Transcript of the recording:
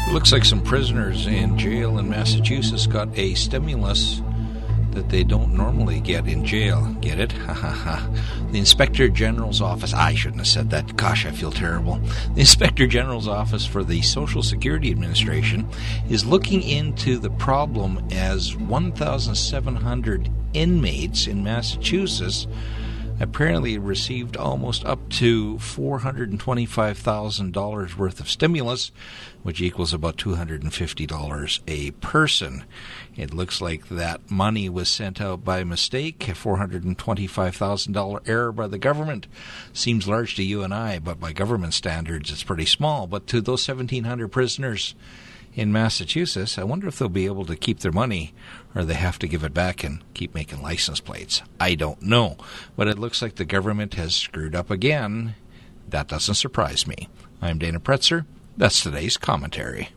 Looks like some prisoners in jail in Massachusetts got a stimulus that they don't normally get in jail. Get it? Ha ha ha. The Inspector General's office, I shouldn't have said that. Gosh, I feel terrible. The Inspector General's office for the Social Security Administration is looking into the problem as 1,700 inmates in Massachusetts apparently received almost up to $425,000 worth of stimulus, which equals about $250 a person. It looks like that money was sent out by mistake, a $425,000 error by the government. Seems large to you and I, but by government standards it's pretty small. But to those 1,700 prisoners in Massachusetts, I wonder if they'll be able to keep their money or they have to give it back and keep making license plates. I don't know. But it looks like the government has screwed up again. That doesn't surprise me. I'm Dana Pretzer. That's today's commentary.